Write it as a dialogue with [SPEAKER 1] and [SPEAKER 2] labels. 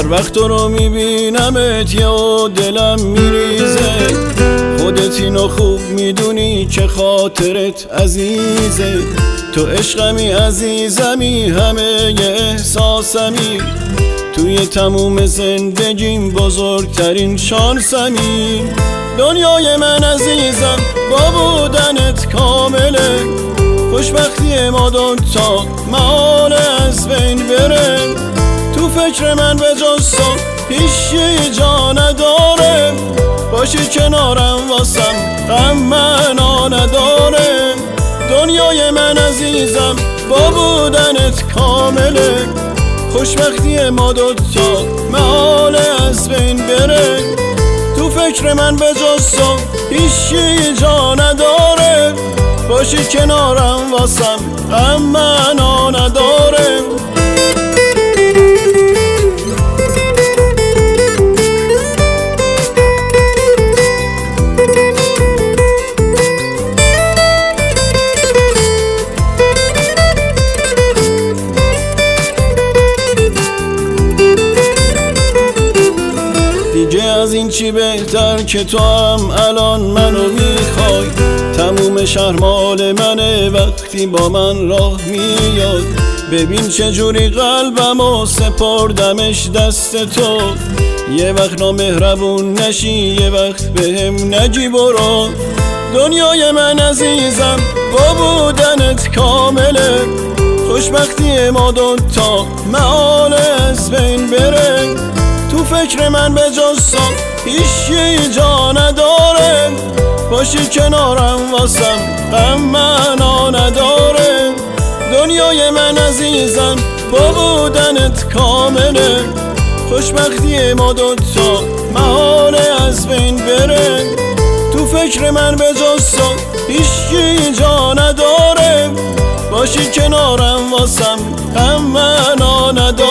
[SPEAKER 1] هر وقت تو رو میبینمت یا دلم میریزه. خودت اینو خوب میدونی که خاطرت عزیزه. تو عشقمی عزیزمی همه احساسمی. توی تموم زندگیم بزرگترین شانسمی. دنیای من عزیزم با بودنت کامله. خوشبختی ما دوتا محال از بین بره. تو فکر من به جز تو هیچی جا نداره. باشی کنارم واسم غم معنا نداره. دنیای من عزیزم با بودنت کامله. خوشبختی ما دوتا محال از بین بره. تو فکر من به جز تو هیچی جا نداره. باشی کنارم واسم غم معنا نداره. دیگه از این چی بهتر که تو هم الان منو میخوای. تموم شهر مال منه وقتی با من راه میاد. ببین چجوری قلبمو سپردمش دست تو. یه وقت نامهربون نشی یه وقت بهم نگی برو. دنیای من عزیزم با بودنت کامله. خوشبختی ما دوتا محال از بین بره. تو فکر من به جز تو هیچی جا نداره. باشی کنارم واسم غم معنا نداره. دنیای من عزیزم با بودنت کامله. خوشبختی ما دوتا محال از بین بره. تو فکر من به جز تو هیچی جا نداره. باشی کنارم واسم غم معنا نداره.